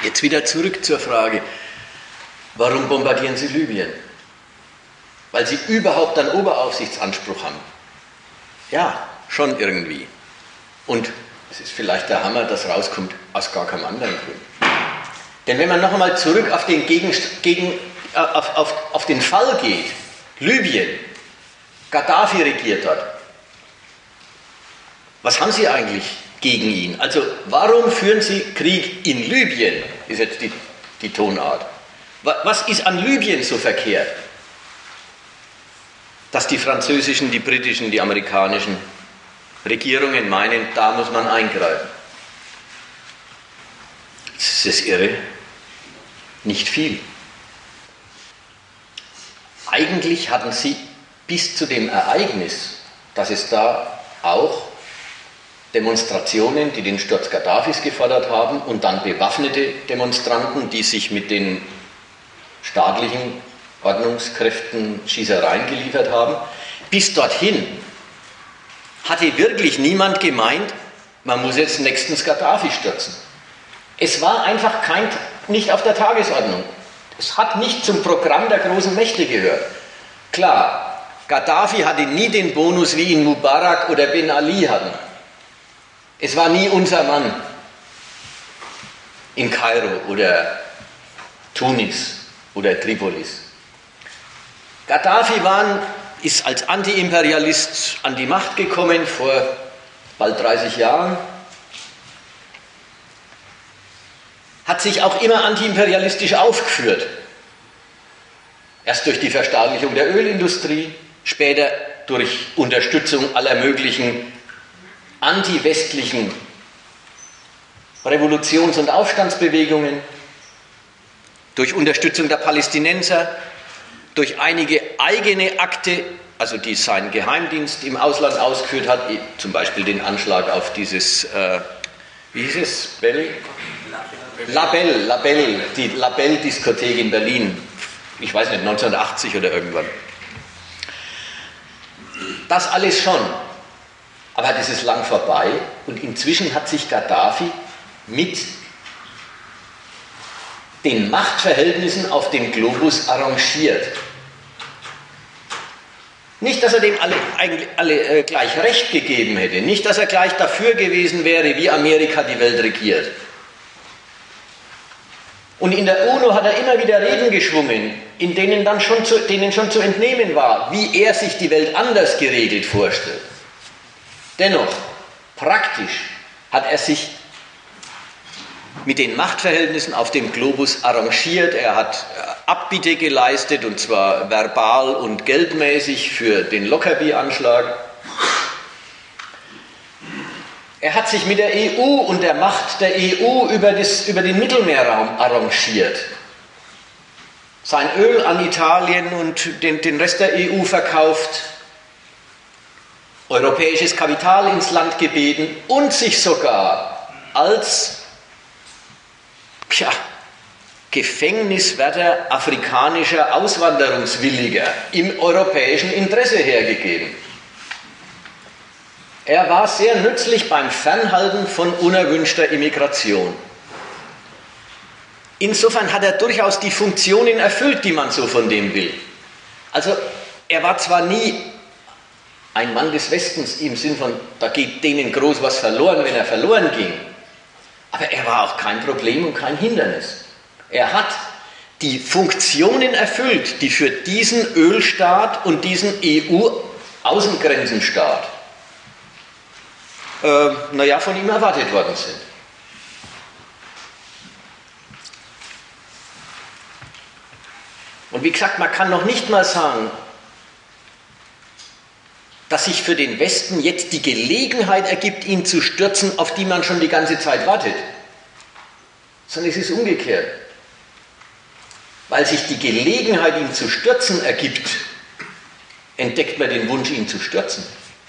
Jetzt wieder zurück zur Frage, warum bombardieren Sie Libyen? Weil Sie überhaupt einen Oberaufsichtsanspruch haben. Ja, schon irgendwie. Und es ist vielleicht der Hammer, das rauskommt aus gar keinem anderen Grund. Denn wenn man noch einmal zurück auf den, auf den Fall geht, Libyen, Gaddafi regiert dort, was haben Sie eigentlich gegen ihn? Also warum führen Sie Krieg in Libyen, ist jetzt die Tonart. Was ist an Libyen so verkehrt, dass die französischen, die britischen, die amerikanischen Regierungen meinen, da muss man eingreifen? Das ist irre. Nicht viel. Eigentlich hatten sie bis zu dem Ereignis, dass es da auch Demonstrationen, die den Sturz Gaddafis gefordert haben, und dann bewaffnete Demonstranten, die sich mit den staatlichen Ordnungskräften Schießereien geliefert haben. Bis dorthin hatte wirklich niemand gemeint, man muss jetzt nächstens Gaddafi stürzen. Es war einfach nicht auf der Tagesordnung. Es hat nicht zum Programm der großen Mächte gehört. Klar, Gaddafi hatte nie den Bonus, wie ihn Mubarak oder Ben Ali hatten. Es war nie unser Mann in Kairo oder Tunis oder Tripolis. Gaddafi ist als Antiimperialist an die Macht gekommen vor bald 30 Jahren, hat sich auch immer antiimperialistisch aufgeführt. Erst durch die Verstaatlichung der Ölindustrie, später durch Unterstützung aller möglichen anti-westlichen Revolutions- und Aufstandsbewegungen, durch Unterstützung der Palästinenser, durch einige eigene Akte, also die sein Geheimdienst im Ausland ausgeführt hat, zum Beispiel den Anschlag auf dieses, wie hieß es, die Labelle-Diskothek in Berlin, ich weiß nicht, 1980 oder irgendwann. Das alles schon, aber das ist lang vorbei, und inzwischen hat sich Gaddafi mit den Machtverhältnissen auf dem Globus arrangiert. Nicht, dass er dem alle gleich Recht gegeben hätte, nicht, dass er gleich dafür gewesen wäre, wie Amerika die Welt regiert. Und in der UNO hat er immer wieder Reden geschwungen, in denen denen schon zu entnehmen war, wie er sich die Welt anders geregelt vorstellt. Dennoch, praktisch hat er sich mit den Machtverhältnissen auf dem Globus arrangiert. Er hat Abbitte geleistet, und zwar verbal und geldmäßig, für den Lockerbie-Anschlag. Er hat sich mit der EU und der Macht der EU über den Mittelmeerraum arrangiert. Sein Öl an Italien und den Rest der EU verkauft, europäisches Kapital ins Land gebeten und sich sogar als Gefängniswärter afrikanischer Auswanderungswilliger im europäischen Interesse hergegeben. Er war sehr nützlich beim Fernhalten von unerwünschter Immigration. Insofern hat er durchaus die Funktionen erfüllt, die man so von dem will. Also er war zwar nie ein Mann des Westens im Sinn von, da geht denen groß was verloren, wenn er verloren ging. Aber er war auch kein Problem und kein Hindernis. Er hat die Funktionen erfüllt, die für diesen Ölstaat und diesen EU-Außengrenzenstaat von ihm erwartet worden sind. Und wie gesagt, man kann noch nicht mal sagen, dass sich für den Westen jetzt die Gelegenheit ergibt, ihn zu stürzen, auf die man schon die ganze Zeit wartet. Sondern es ist umgekehrt. Weil sich die Gelegenheit, ihn zu stürzen, ergibt, entdeckt man den Wunsch, ihn zu stürzen.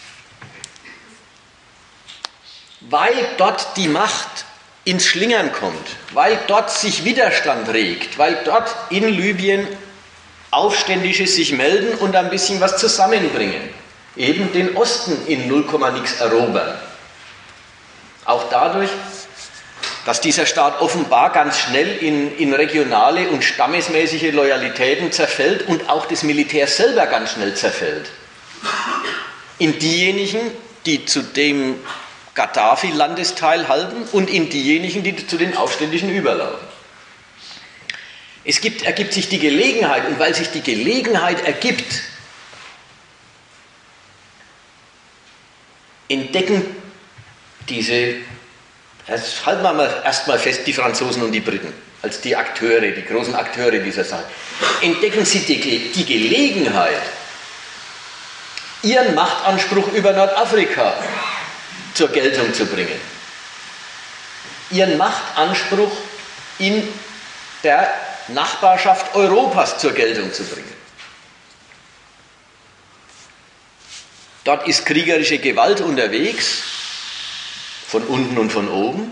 Weil dort die Macht ins Schlingern kommt, weil dort sich Widerstand regt, weil dort in Libyen Aufständische sich melden und ein bisschen was zusammenbringen. Eben den Osten in 0, nix erobern. Auch dadurch, dass dieser Staat offenbar ganz schnell in regionale und stammesmäßige Loyalitäten zerfällt und auch das Militär selber ganz schnell zerfällt. In diejenigen, die zu dem Gaddafi-Landesteil halten und in diejenigen, die zu den Aufständischen überlaufen. Ergibt sich die Gelegenheit, und weil sich die Gelegenheit ergibt, entdecken halten wir mal erstmal fest, die Franzosen und die Briten, als die Akteure, die großen Akteure dieser Sache, entdecken sie die Gelegenheit, ihren Machtanspruch über Nordafrika zur Geltung zu bringen. Ihren Machtanspruch in der Nachbarschaft Europas zur Geltung zu bringen. Dort ist kriegerische Gewalt unterwegs, von unten und von oben.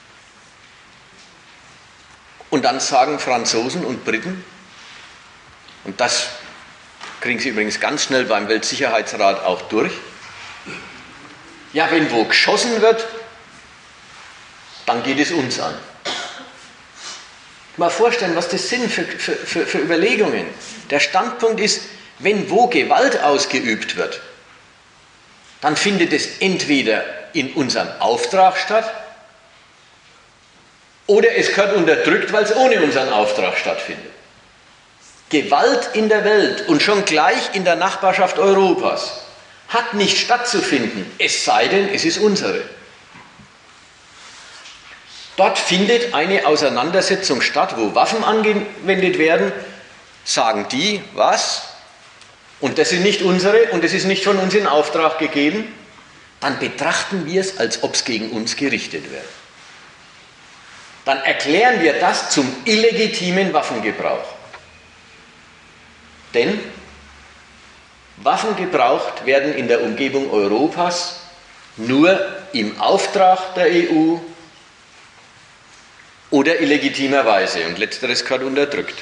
Und dann sagen Franzosen und Briten, und das kriegen sie übrigens ganz schnell beim Weltsicherheitsrat auch durch, ja, wenn wo geschossen wird, dann geht es uns an. Mal vorstellen, was das sind für Überlegungen. Der Standpunkt ist, wenn wo Gewalt ausgeübt wird, dann findet es entweder in unserem Auftrag statt oder es gehört unterdrückt, weil es ohne unseren Auftrag stattfindet. Gewalt in der Welt und schon gleich in der Nachbarschaft Europas hat nicht stattzufinden, es sei denn, es ist unsere. Dort findet eine Auseinandersetzung statt, wo Waffen angewendet werden, sagen die, was? Und das sind nicht unsere und das ist nicht von uns in Auftrag gegeben, dann betrachten wir es, als ob es gegen uns gerichtet wäre. Dann erklären wir das zum illegitimen Waffengebrauch. Denn Waffen gebraucht werden in der Umgebung Europas nur im Auftrag der EU oder illegitimerweise, und letzteres gehört unterdrückt.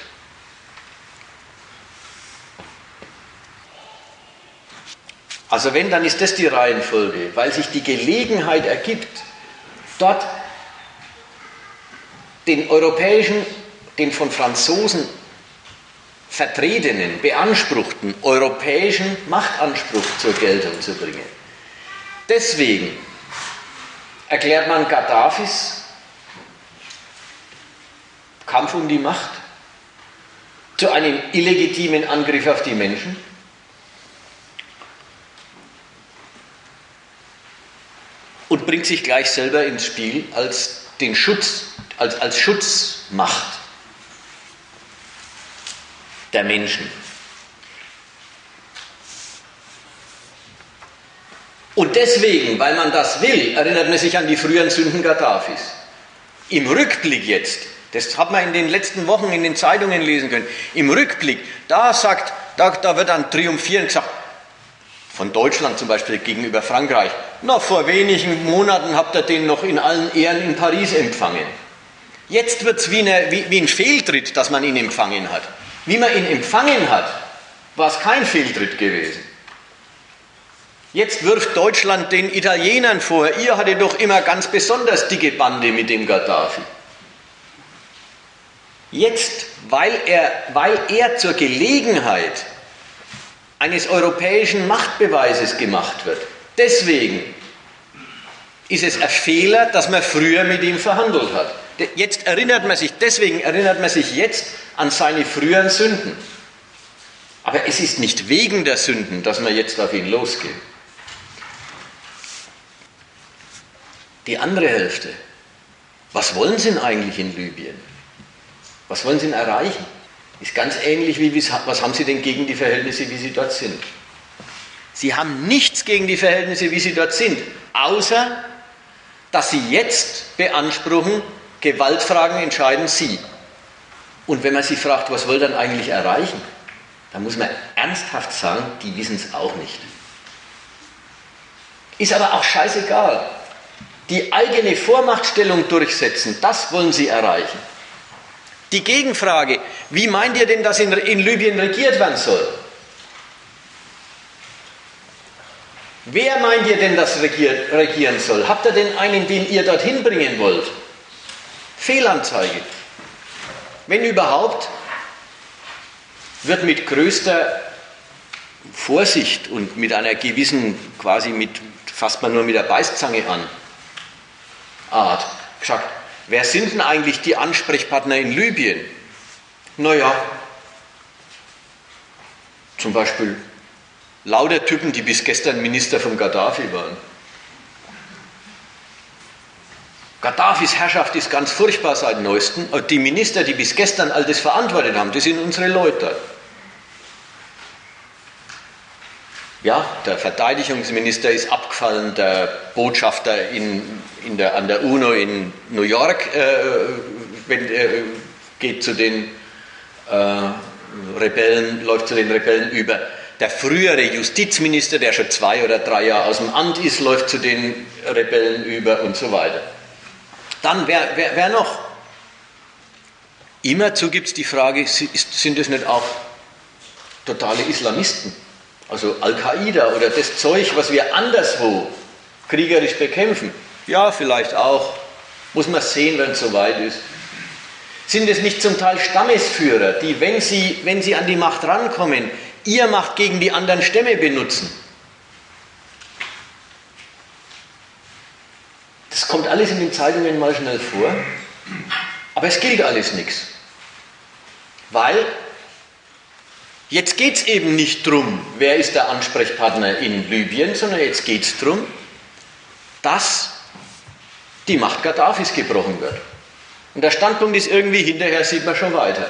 Also wenn, dann ist das die Reihenfolge, weil sich die Gelegenheit ergibt, dort den europäischen, den von Franzosen vertretenen, beanspruchten europäischen Machtanspruch zur Geltung zu bringen. Deswegen erklärt man Gaddafis Kampf um die Macht zu einem illegitimen Angriff auf die Menschen. Und bringt sich gleich selber ins Spiel als Schutzmacht der Menschen. Und deswegen, weil man das will, erinnert man sich an die früheren Sünden Gaddafis. Im Rückblick jetzt, das hat man in den letzten Wochen in den Zeitungen lesen können, im Rückblick, da wird dann triumphierend gesagt, von Deutschland zum Beispiel gegenüber Frankreich, vor wenigen Monaten habt ihr den noch in allen Ehren in Paris empfangen. Jetzt wird es wie ein Fehltritt, dass man ihn empfangen hat. Wie man ihn empfangen hat, war es kein Fehltritt gewesen. Jetzt wirft Deutschland den Italienern vor, ihr hattet doch immer ganz besonders dicke Bande mit dem Gaddafi. Jetzt, weil er zur Gelegenheit eines europäischen Machtbeweises gemacht wird, deswegen ist es ein Fehler, dass man früher mit ihm verhandelt hat. Deswegen erinnert man sich jetzt an seine früheren Sünden. Aber es ist nicht wegen der Sünden, dass man jetzt auf ihn losgeht. Die andere Hälfte. Was wollen sie denn eigentlich in Libyen? Was wollen sie denn erreichen? Ist ganz ähnlich wie, was haben sie denn gegen die Verhältnisse, wie sie dort sind? Sie haben nichts gegen die Verhältnisse, wie sie dort sind, außer, dass sie jetzt beanspruchen, Gewaltfragen entscheiden sie. Und wenn man sie fragt, was wollt ihr dann eigentlich erreichen, dann muss man ernsthaft sagen, die wissen es auch nicht. Ist aber auch scheißegal. Die eigene Vormachtstellung durchsetzen, das wollen sie erreichen. Die Gegenfrage, wie meint ihr denn, dass in Libyen regiert werden soll? Wer meint ihr denn, dass regieren soll? Habt ihr denn einen, den ihr dorthin bringen wollt? Fehlanzeige. Wenn überhaupt, wird mit größter Vorsicht und mit einer gewissen, fasst man nur mit der Beißzange an, Art, gesagt, wer sind denn eigentlich die Ansprechpartner in Libyen? Naja, zum Beispiel lauter Typen, die bis gestern Minister von Gaddafi waren. Gaddafis Herrschaft ist ganz furchtbar seit neuestem. Und die Minister, die bis gestern all das verantwortet haben, das sind unsere Leute. Ja, der Verteidigungsminister ist abgefallen, der Botschafter an der UNO in New York geht zu den Rebellen, läuft zu den Rebellen über. Der frühere Justizminister, der schon 2 oder 3 Jahre aus dem Amt ist, läuft zu den Rebellen über und so weiter. Dann, wer noch? Immerzu gibt es die Frage, sind es nicht auch totale Islamisten? Also Al-Qaida oder das Zeug, was wir anderswo kriegerisch bekämpfen? Ja, vielleicht auch. Muss man sehen, wenn es soweit ist. Sind es nicht zum Teil Stammesführer, die, wenn sie an die Macht rankommen, ihre Macht gegen die anderen Stämme benutzen? Das kommt alles in den Zeitungen mal schnell vor, aber es gilt alles nichts. Weil jetzt geht es eben nicht darum, wer ist der Ansprechpartner in Libyen, sondern jetzt geht es darum, dass die Macht Gaddafis gebrochen wird. Und der Standpunkt ist irgendwie, hinterher sieht man schon weiter.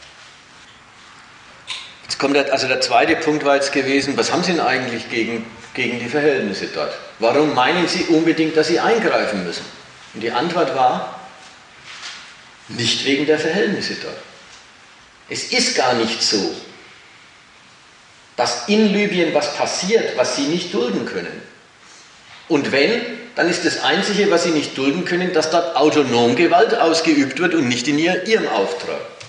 Jetzt kommt der zweite Punkt war jetzt gewesen, was haben Sie denn eigentlich gegen die Verhältnisse dort? Warum meinen Sie unbedingt, dass Sie eingreifen müssen? Und die Antwort war, nicht wegen der Verhältnisse dort. Es ist gar nicht so, dass in Libyen was passiert, was Sie nicht dulden können. Und wenn, dann ist das Einzige, was Sie nicht dulden können, dass dort autonom Gewalt ausgeübt wird und nicht in Ihrem Auftrag.